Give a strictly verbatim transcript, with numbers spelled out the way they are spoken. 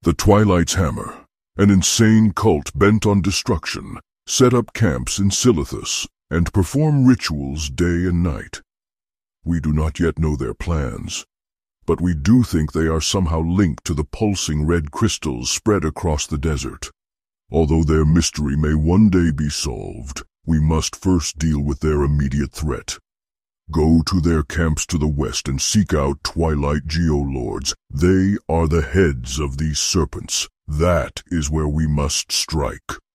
The Twilight's Hammer, an insane cult bent on destruction, set up camps in Silithus and perform rituals day and night. We do not yet know their plans, but we do think they are somehow linked to the pulsing red crystals spread across the desert. Although their mystery may one day be solved, we must first deal with their immediate threat. Go to their camps to the west and seek out Twilight Geolords. They are the heads of these serpents. That is where we must strike.